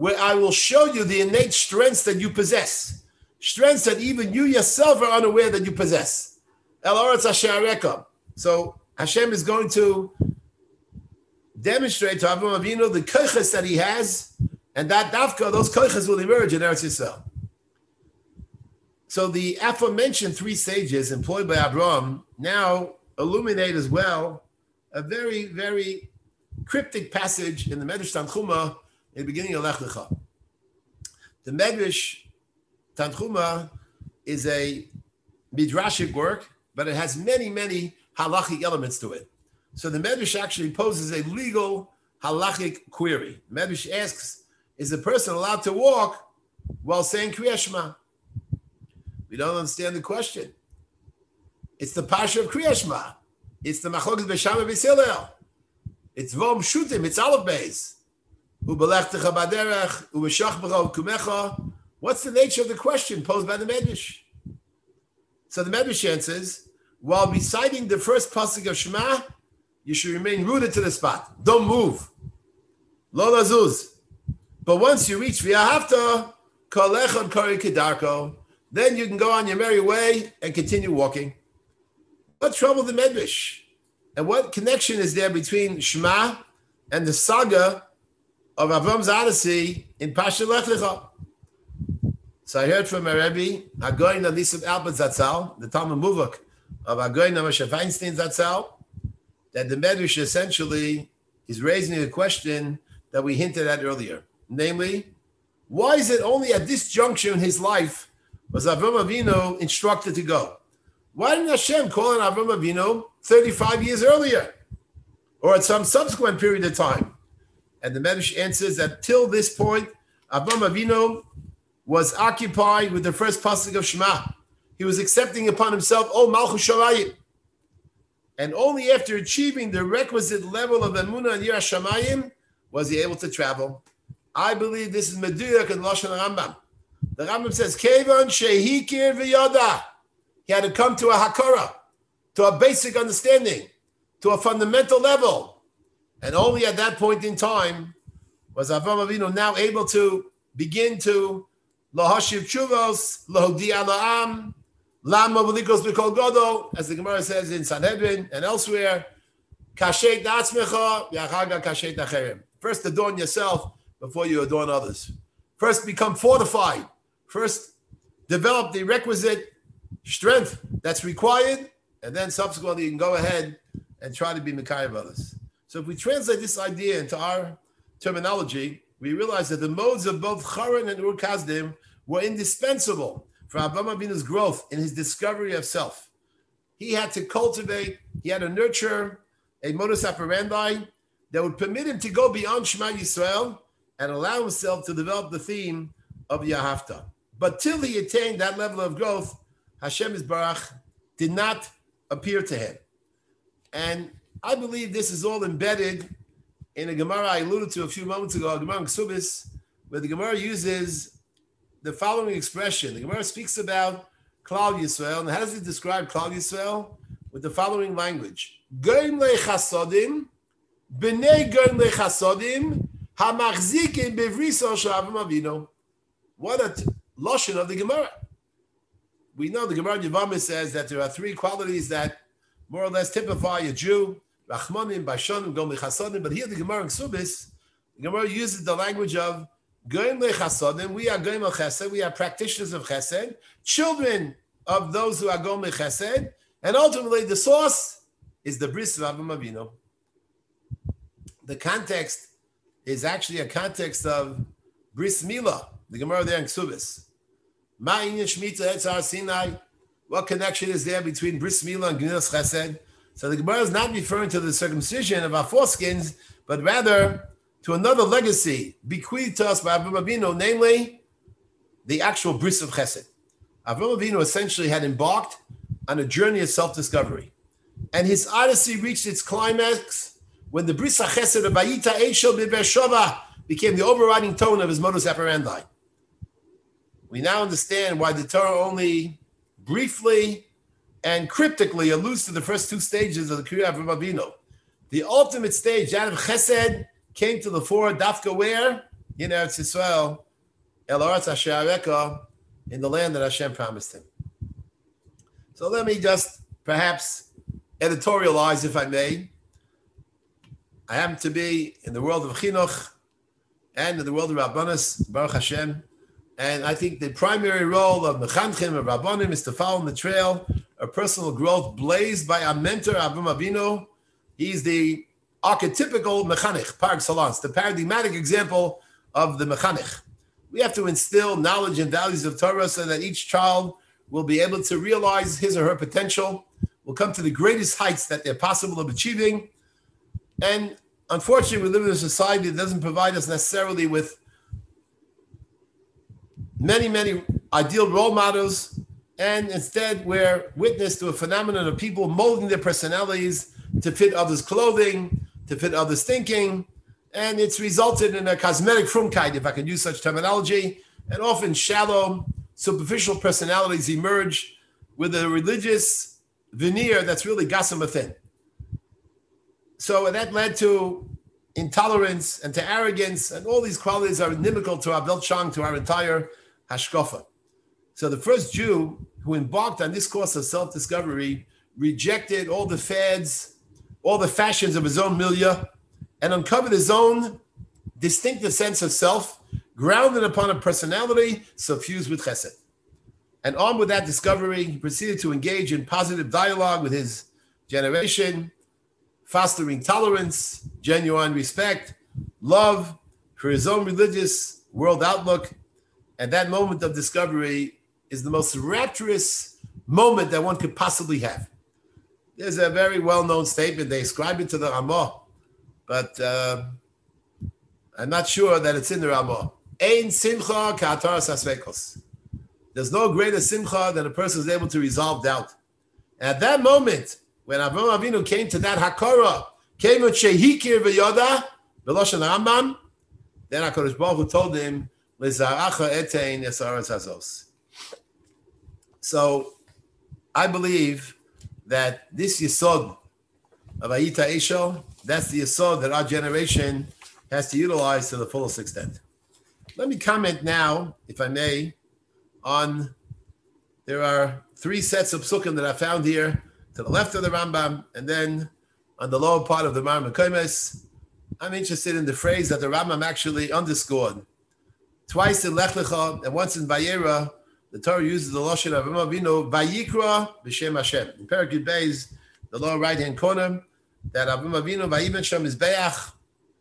where I will show you the innate strengths that you possess, strengths that even you yourself are unaware that you possess. El Oretz Asher Arecha. So Hashem is going to demonstrate to Avraham Avinu the koiches that he has, and that dafka, those koiches will emerge in Eretz Yisrael. So the aforementioned 3 stages employed by Avraham now illuminate as well a very, very cryptic passage in the Medrash Tanchuma in the beginning of Lech Lecha. The Medrash Tanchuma is a midrashic work, but it has many, many halachic elements to it. So the Medrash actually poses a legal halachic query. The Medrash asks, is a person allowed to walk while saying Kriya Shema? We don't understand the question. It's the Pasha of Kriya Shema. It's the Machlokas B'Shama B'Hillel. It's Vom Shutim. It's Aleph Beis. U'Belechtecha Baderech U'B'Shachbara U'Kumecha. What's the nature of the question posed by the Medrash? So the Medrash answers, while reciting the first pasuk of Shema, you should remain rooted to the spot. Don't move. Lo lazuz. But once you reach V'Ahavta, Kol Echad Kari Kedarko, then you can go on your merry way and continue walking. What trouble the Medrash? And what connection is there between Shema and the saga of Avram's Odyssey in Pasha Lech Lecha? So I heard from my Rebbe, Hagoyin Alisab Alpert Zatzal, the Talmud Muvak of Hagoyin Moshe Feinstein Zatzal, that the Medrash essentially is raising a question that we hinted at earlier. Namely, why is it only at this juncture in his life was Avram Avinu instructed to go? Why didn't Hashem call on Avram Avinu 35 years earlier or at some subsequent period of time? And the Medrash answers that till this point, Avram Avinu was occupied with the first pasuk of Shema. He was accepting upon himself, oh, Malchus Shamayim. And only after achieving the requisite level of Emunah and Yiras Shamayim was he able to travel. I believe this is Meduyak and Lashon Rambam. The Rambam says, Kevan Shehikir V'Yada. He had to come to a Hakara, to a basic understanding, to a fundamental level. And only at that point in time was Avram Avinu now able to begin to Lahashiv Chuvos, Lahodiya La'am, Lama Velikos B'Kol Godo, as the Gemara says in Sanhedrin and elsewhere, Kashet Da'atzmecha, Yachaga Kashet Acherim. First adorn yourself before you adorn others. First become fortified. First develop the requisite strength that's required, and then subsequently you can go ahead and try to be Mekayah of others. So if we translate this idea into our terminology, we realize that the modes of both Charan and Ur Kasdim were indispensable for Avraham Avinu's growth in his discovery of self. He had to cultivate, he had to nurture a modus operandi that would permit him to go beyond Shema Yisrael and allow himself to develop the theme of Yahavta. But till he attained that level of growth, Hashem Yisbarach did not appear to him. And I believe this is all embedded in a Gemara I alluded to a few moments ago, a Gemara in Ksubis, where the Gemara uses the following expression. The Gemara speaks about Klal Yisrael, and how does it describe Klal Yisrael? With the following language. Goyim lechasodim, b'nei goyim lechasodim, hamachzikim bevriso shavim avino. What a lashon of the Gemara. We know the Gemara Yevamah says that there are 3 qualities that more or less typify a Jew, Rachmanim, Bashonim, Goyim lechasodim. But here the Gemara in Ksubis, the Gemara uses the language of Goyim lechasodim. We are Goyim al Chesed. We are practitioners of Chesed, children of those who are Goyim Chesed, and ultimately the source is the bris of Avraham Avinu. The context is actually a context of bris milah. The Gemara there in Ksubis. Ma'inyan shmita etzar Sinai. What connection is there between bris milah and Gnilas Chesed? So the Gemara is not referring to the circumcision of our foreskins, but rather to another legacy bequeathed to us by Avraham Avinu, namely the actual bris of Chesed. Avraham Avinu essentially had embarked on a journey of self-discovery, and his odyssey reached its climax when the bris HaChesed of Vayita Eishel B'Beersheva became the overriding tone of his modus operandi. We now understand why the Torah only briefly and cryptically alludes to the first 2 stages of the Kriya of Avraham Avinu. The ultimate stage, that of Chesed, came to the fore, dafka where? in Eretz Yisrael, El Aretz Asher Areka, in the land that Hashem promised him. So let me just perhaps editorialize, if I may. I happen to be in the world of Chinuch and in the world of Rabbanis, Baruch Hashem, and I think the primary role of Mechanchim and Rabbanim is to follow in the trail of personal growth blazed by our mentor, Avraham Avinu. He's the archetypical Mechanich, par excellence, the paradigmatic example of the Mechanich. We have to instill knowledge and values of Torah so that each child will be able to realize his or her potential, will come to the greatest heights that they're possible of achieving. And unfortunately, we live in a society that doesn't provide us necessarily with many, many ideal role models, and instead we're witness to a phenomenon of people molding their personalities to fit others' clothing, to fit others' thinking, and it's resulted in a cosmetic frumkeit, if I can use such terminology, and often shallow, superficial personalities emerge with a religious veneer that's really gossamer within. So that led to intolerance and to arrogance, and all these qualities are inimical to our Weltschang, to our entire hashkafa. So the first Jew who embarked on this course of self-discovery rejected all the fads, all the fashions of his own milieu, and uncovered his own distinctive sense of self, grounded upon a personality suffused with chesed. And armed with that discovery, he proceeded to engage in positive dialogue with his generation, fostering tolerance, genuine respect, love for his own religious world outlook. And that moment of discovery is the most rapturous moment that one could possibly have. There's a very well-known statement. They ascribe it to the Ramah, but I'm not sure that it's in the Ramah. Ein simcha ka'ataras hasvekos. There's no greater simcha than a person is able to resolve doubt. And at that moment, when Avraham Avinu came to that hakara, came with shehikir v'yoda, v'loshen Rambam, then HaKadosh Baruch Hu told him, L'zaracha etein es haaretz hazos. So I believe that this yesod of Ayita Esho, that's the yesod that our generation has to utilize to the fullest extent. Let me comment now, if I may, on, there are 3 sets of psukim that I found here, to the left of the Rambam, and then on the lower part of the Mar Mekomes. I'm interested in the phrase that the Rambam actually underscored. Twice in Lech Lecha and once in Vayera, the Torah uses the Lashon of Avraham Avinu, Vayikra b'Shem Hashem. In Perek Yud Beis, the lower right-hand corner, that Avraham Avinu, Vayiben Shem Mizbeach,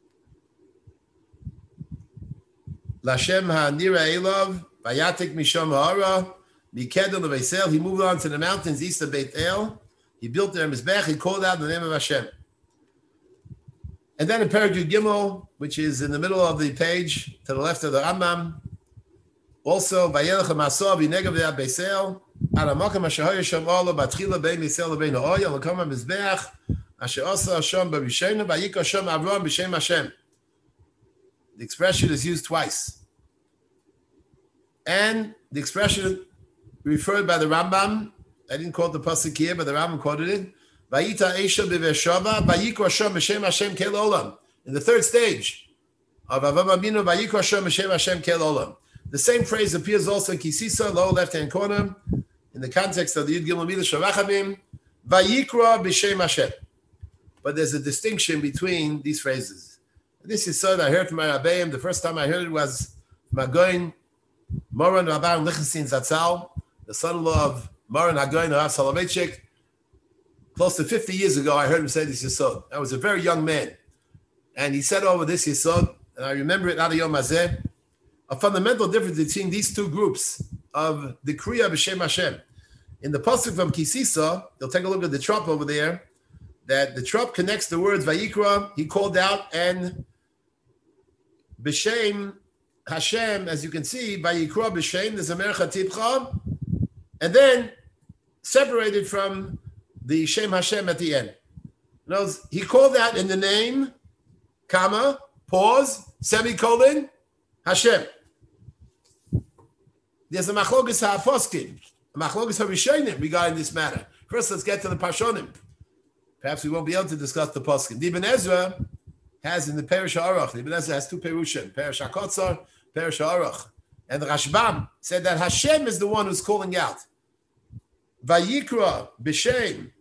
Lashem ha'nira elav, Vayatik misham ha'ara, Mikedel leVeisel. He moved on to the mountains east of Beit El. He built there Mizbech. He called out the name of Hashem. And then in Perek Yud Gimel, which is in the middle of the page, to the left of the Rambam, also Vayelech ha'masor v'negav ve'ad Beisel, Aramakam asher hayasham olo batchila bein Beisel lebein ha'oya l'kom ha'mizbech asher osa Hashem b'rishayna vayik Hashem Avram b'shem Hashem. The expression is used twice. And the expression referred by the Rambam, I didn't quote the pasuk here, but the Rambam quoted it. Vayita Esha b'Ve'ershava, Vayikra Hashem b'Shem Hashem kel olam. In the third stage of Avraham Avinu, Vayikra Hashem b'Shem Hashem kel olam. The same phrase appears also in Kisisa, lower left-hand corner, in the context of the Yud Gimel Midah Sharachamim, Vayikra b'Shem Hashem. But there's a distinction between these phrases. This is so that I heard from my Rabbeim. The first time I heard it was Magoin Moran Rabban Lichtenstein Zatzal, the son-in-law of Moran Hagoin Rav Soloveitchik. Close to 50 years ago, I heard him say this yesod. I was a very young man. And he said over this yesod, and I remember it out of Yom Hazeh, a fundamental difference between these two groups of the Kriya B'Shem Hashem. In the pasuk from Kisisa, they'll take a look at the trop over there, that the trop connects the words Vayikra, he called out, and B'Shem Hashem, as you can see, Vayikra B'Shem, there's a Mercha Tibcha, and then separated from the Shem Hashem at the end. In other words, he called out in the name, comma, pause, semicolon, Hashem. There's a machlokas ha'afoskim, a machlokas ha'rishonim regarding this matter. First, let's get to the Parshonim. Perhaps we won't be able to discuss the poskim. The Ibn Ezra has in the Perish HaAruch, the Ibn Ezra has two Perushim, Perish HaKotzar, Perish HaAruch. And the Rashbam said that Hashem is the one who's calling out. Vayikra b'shem.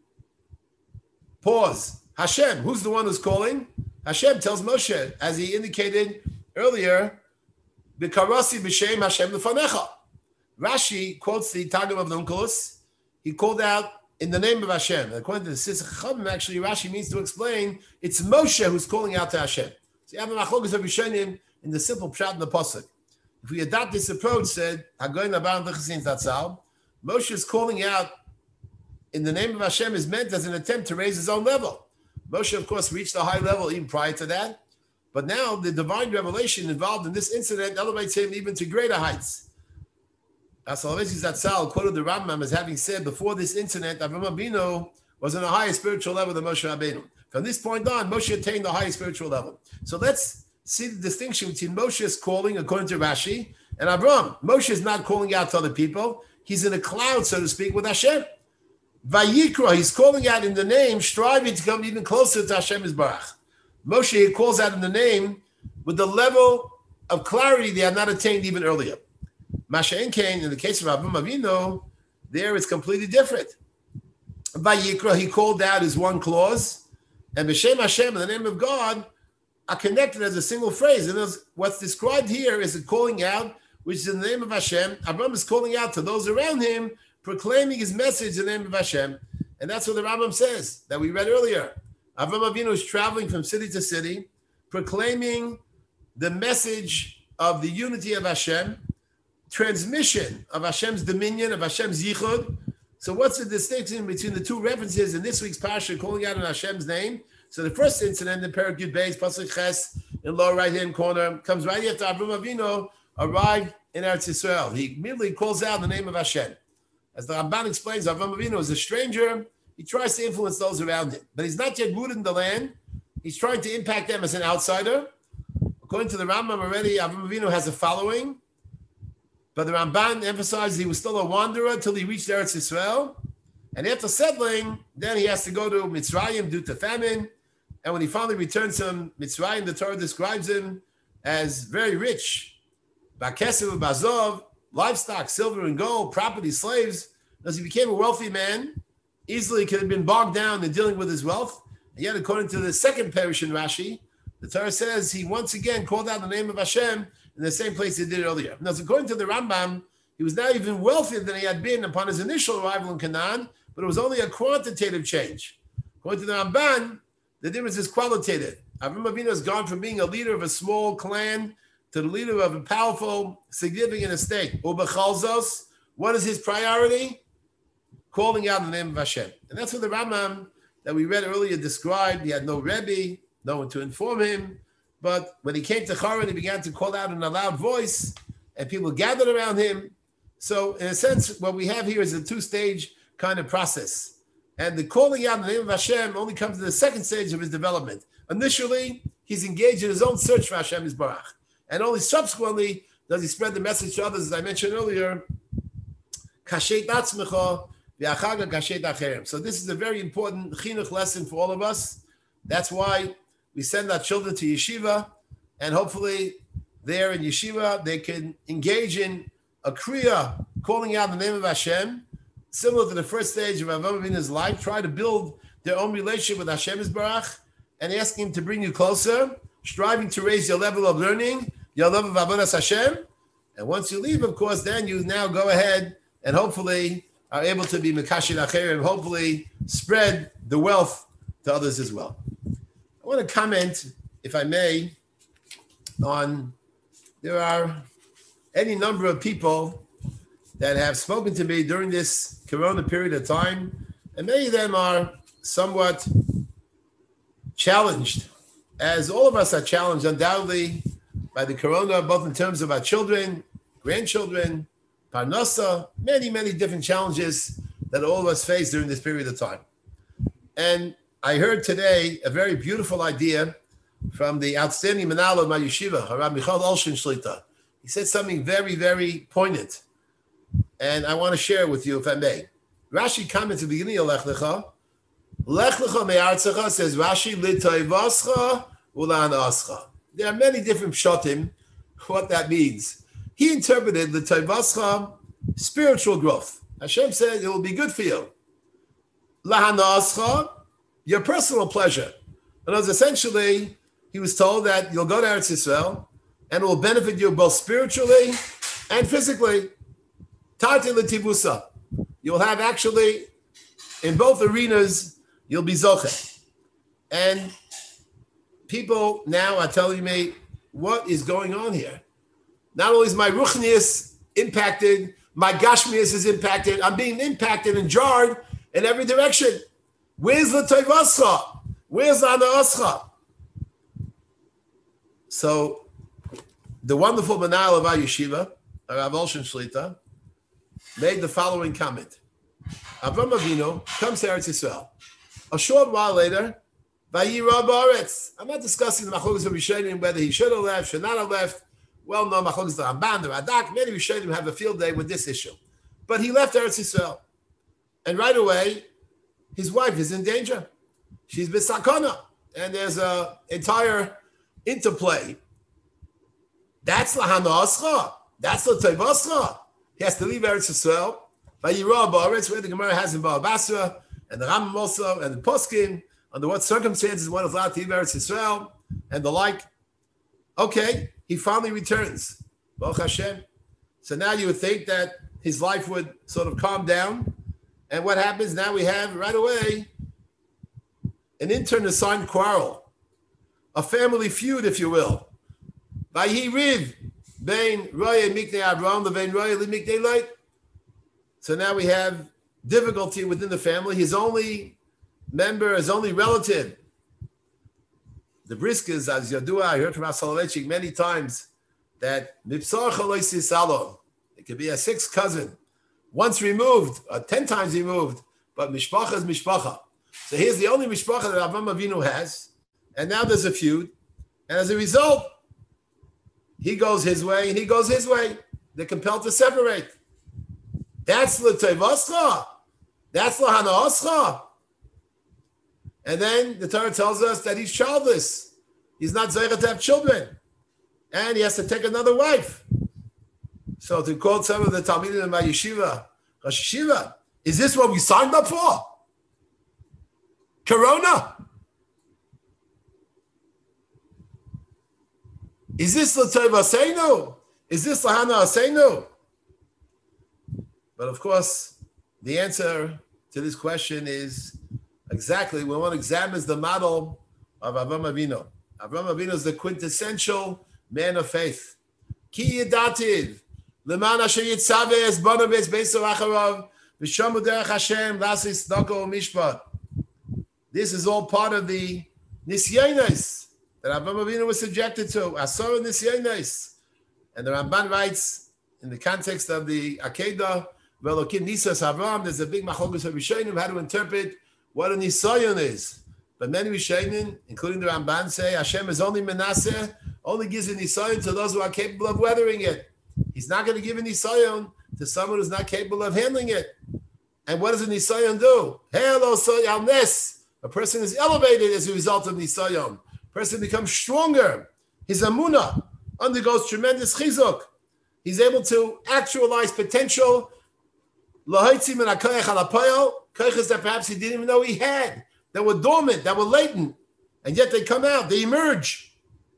Pause. Hashem, who's the one who's calling? Hashem tells Moshe, as he indicated earlier, B'karasi b'shem Hashem l'fanecha. Rashi quotes the Targum of the Onkelos. He called out in the name of Hashem. According to the Sisach Chachamim, actually, Rashi means to explain it's Moshe who's calling out to Hashem. So you have a machlokas of Rishonim in the simple pshat in the pasuk. If we adopt this approach, said Hagoyin Abaram D'Chasin Tatzal, Moshe is calling out in the name of Hashem is meant as an attempt to raise his own level. Moshe, of course, reached a high level even prior to that, but now the divine revelation involved in this incident elevates him even to greater heights. Soloveitchik Zatzal quoted the Rambam as having said before this incident, Avraham Avinu was on a higher spiritual level than Moshe Rabbeinu. From this point on, Moshe attained the highest spiritual level. So let's see the distinction between Moshe's calling, according to Rashi, and Avraham. Moshe is not calling out to other people. He's in a cloud, so to speak, with Hashem. Vayikra, he's calling out in the name, striving to come even closer to Hashem Yisbarach. Moshe calls out in the name with the level of clarity they had not attained even earlier. Masha'en Kain, in the case of Avraham Avinu, there it's completely different. Vayikra, he called out is one clause, and B'Shem Hashem, in the name of God, are connected as a single phrase. And what's described here is a calling out, which is in the name of Hashem. Avraham is calling out to those around him, proclaiming his message in the name of Hashem. And that's what the Rambam says, that we read earlier. Avraham Avinu is traveling from city to city, proclaiming the message of the unity of Hashem, transmission of Hashem's dominion, of Hashem's yichud. So what's the distinction between the two references in this week's parasha calling out in Hashem's name? So the first incident in Perek Yud Beis, Pasuk Ches, in lower right-hand corner, comes right after Avraham Avinu arrived in Eretz Yisrael. He immediately calls out the name of Hashem. As the Ramban explains, Avraham Avinu is a stranger. He tries to influence those around him, but he's not yet rooted in the land. He's trying to impact them as an outsider. According to the Rambam already, Avraham Avinu has a following, but the Ramban emphasizes he was still a wanderer till he reached Eretz Yisrael. And after settling, then he has to go to Mitzrayim due to famine. And when he finally returns from Mitzrayim, the Torah describes him as very rich. Ba'kesev u'ba'zov, livestock, silver and gold, property, slaves. As he became a wealthy man, easily could have been bogged down in dealing with his wealth. And yet, according to the second parish in Rashi, the Torah says he once again called out the name of Hashem in the same place he did earlier. Now, according to the Rambam, he was now even wealthier than he had been upon his initial arrival in Canaan, but it was only a quantitative change. According to the Ramban, the difference is qualitative. Avraham Avinu has gone from being a leader of a small clan to the leader of a powerful, significant estate. Ubechalzos, what is his priority? Calling out the name of Hashem. And that's what the Rambam that we read earlier described. He had no Rebbe, no one to inform him. But when he came to Haran, he began to call out in a loud voice, and people gathered around him. So, in a sense, what we have here is a two-stage kind of process. And the calling out in the name of Hashem only comes in the second stage of his development. Initially, he's engaged in his own search for Hashem Yisbarach. And only subsequently does he spread the message to others, as I mentioned earlier. Kashet atzmecha v'achaga kashet acherem. So this is a very important chinuch lesson for all of us. That's why we send our children to yeshiva, and hopefully there in yeshiva, they can engage in a kriya, calling out the name of Hashem, similar to the first stage of Avraham Avinu's life. Try to build their own relationship with Hashem Yisbarach and asking him to bring you closer, striving to raise your level of learning, your level of avodas Hashem. And once you leave, of course, then you now go ahead and hopefully are able to be mekashir acher and hopefully spread the wealth to others as well. I want to comment, if I may, on there are any number of people that have spoken to me during this Corona period of time, and many of them are somewhat challenged, as all of us are challenged undoubtedly by the Corona, both in terms of our children, grandchildren, parnasa, many, many different challenges that all of us face during this period of time. And I heard today a very beautiful idea from the outstanding manal of my yeshiva, Harav Michal Olshin Shlita. He said something very, very poignant, and I want to share it with you, if I may. Rashi comments at the beginning of Lech Lecha. Lech Lecha me'artzecha, says Rashi, L'toivascha ulan ascha. There are many different pshatim, what that means. He interpreted the Tovascha, spiritual growth. Hashem said it will be good for you. Lahanascha, your personal pleasure. And as essentially, he was told that you'll go to Eretz Yisrael and it will benefit you both spiritually and physically. Tati l'tivusa. You'll have actually, in both arenas, you'll be zoche. And people now are telling me, what is going on here? Not only is my ruchnius impacted, my gashmius is impacted, I'm being impacted and jarred in every direction. Where's the Tovascha? Where's the Anascha? So, the wonderful Manal of our yeshiva, Rav Olshen Shlita, made the following comment. Avram Avinu comes to Eretz Yisrael. A short while later, Vayira Ba'aretz. I'm not discussing the Machlokes of Rishonim, whether he should have left, should not have left. Well, no, Machlokes the Ramban, the Radak, many Rishonim have a field day with this issue. But he left Eretz Yisrael. And right away, his wife is in danger. She's b'sakana. And there's an entire interplay. That's lahanascha. That's the tovascha. He has to leave Eretz Yisrael. Vayira Ba'aretz, where the Gemara has in Ba'al Basra, and the Rambam also, and the Poskim, under what circumstances one is allowed to leave Eretz Yisrael, and the like. Okay, he finally returns. Baruch Hashem. So now you would think that his life would sort of calm down. And what happens now? We have right away an intern-assigned quarrel, a family feud, if you will. Vayhi riv bein roya miknei Avraham levein roya limiknei Lot. So now we have difficulty within the family. His only member, his only relative, the Briskas, as Yadua, I heard from Soloveitchik many times that Mipsar Chaloisi Salon, it could be a sixth cousin, once removed, 10 times removed, but Mishpacha is Mishpacha. So here's the only Mishpacha that Avram Avinu has, and now there's a feud, and as a result, he goes his way and he goes his way. They're compelled to separate. That's l'tevascha. That's l'hanascha. And then the Torah tells us that he's childless. He's not zeicha to have children. And he has to take another wife. So to quote some of the Talmidim in my yeshiva, Rosh Yeshiva, is this what we signed up for? Corona? Is this l'tevasenu? Is this l'hanasenu? But of course, the answer to this question is exactly when one examines the model of Avram Avinu. Avram Avinu is the quintessential man of faith. Ki yidativ, leman asher yitzave es bonav es beiso acharav, v'shomu derech Hashem, lasis doko mishpat. This is all part of the nisyonos that Avram Avinu was subjected to, asor nisyonos. And the Ramban writes, in the context of the Akedah, Velokim Nisas Avram, there's a big machlokes of Rishonim how to interpret what a nisayon is. But many Rishonim, including the Ramban, say Hashem is only Menaseh, only gives a nisayon to those who are capable of weathering it. He's not going to give a nisayon to someone who's not capable of handling it. And what does a nisayon do? Hello, soyalnes. A person is elevated as a result of nisayon. A person becomes stronger. His amunah undergoes tremendous chizuk. He's able to actualize potential. Koiches that perhaps he didn't even know he had, that were dormant, that were latent, and yet they come out, they emerge.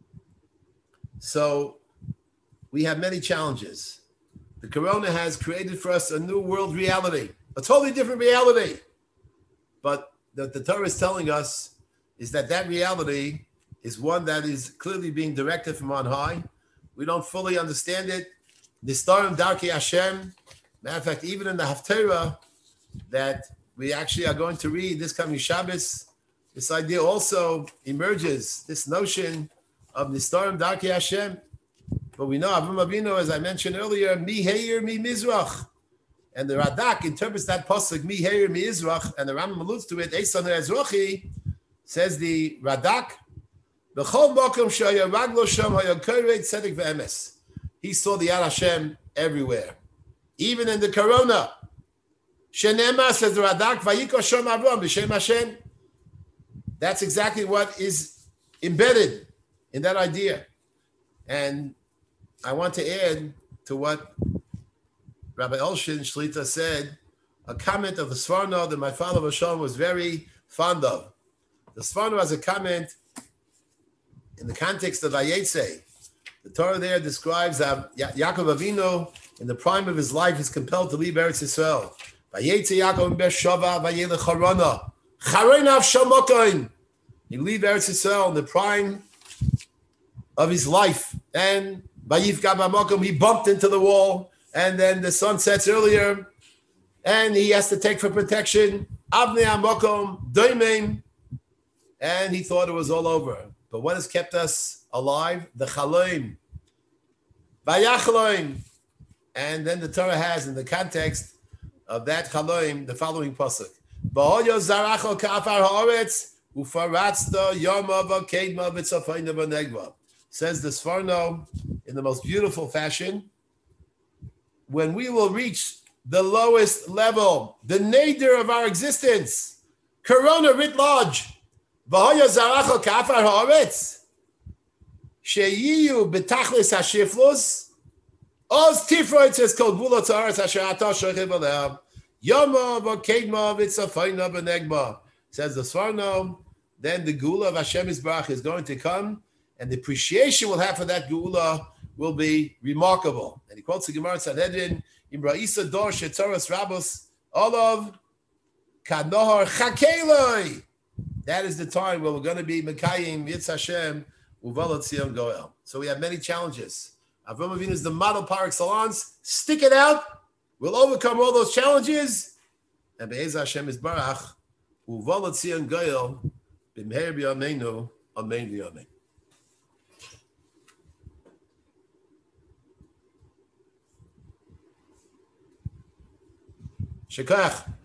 So we have many challenges. The corona has created for us a new world reality, a totally different reality. But the Torah is telling us is that reality is one that is clearly being directed from on high. We don't fully understand it. Nistarim Darkei Hashem. Matter of fact, even in the Haftarah that we actually are going to read this coming Shabbos, this idea also emerges, this notion of Nistarim Darkei Hashem. But we know Avram Avinu, as I mentioned earlier, Mi Heir Mi Mizrach. And the Radak interprets that pasuk, Mi Heir Mi Mizrach, and the Rambam alludes to it, Eisan Ezrachi, says the Radak, B'chol Mokom Shaya Raglo Sham Haya Korei Tzedek V'emes. He saw the Yad Hashem everywhere. Even in the corona. Shenema, says the Radak, Vayiko Shom Avram, B'Shem Hashem. That's exactly what is embedded in that idea. And I want to add to what Rabbi Elshin Shlita said, a comment of the Sforno that my father Rashon was very fond of. The Sforno has a comment in the context of Vayetze. The Torah there describes that Yaakov Avinu, in the prime of his life, is compelled to leave Eretz Yisrael. Vayetze Yaakov Beersheva Vayelech Harana. Chareinav Shamokoin. He leave Eretz Yisrael in the prime of his life, and Vayifka B'Makom, he bumped into the wall, and then the sun sets earlier, and he has to take for protection. Avnei Amakom Doimim, and he thought it was all over. But what has kept us alive? The Chaloim, Vayachloim, and then the Torah has in the context of that Chaloim the following pasuk: Ba'olyo Zaracho Ka'afar Haaretz Ufaratzta Yoma V'Kedma V'Tzafayna V'Negva. Says the Sforno in the most beautiful fashion, when we will reach the lowest level, the nadir of our existence, Corona writ large, V'hoya zaracho ka'afar ha'aretz, sheyiyu betachlis ha'shiflus, oz tifroitz es kol gvulot ha'aretz asher atah shochev aleha, yoma v'kedma v'tzafayna v'negma. Says the Sforno, then the Geula of Hashem Yisbarach is going to come, and the appreciation we'll have for that Geula will be remarkable. And he quotes the Gemara Sanhedrin, Imra Isa Dor Shetzoros Rabos Olav Kanohar Chakeloi. That is the time where we're going to be Mekayim Yitz Hashem Uvalot Tzion Goel. So we have many challenges. Avram Avinu is the model par excellence. Stick it out. We'll overcome all those challenges. And Be'ez Hashem Yisbarach Uvalot Tzion Goel B'meher B'yameinu Amen V'yamein. Shekach.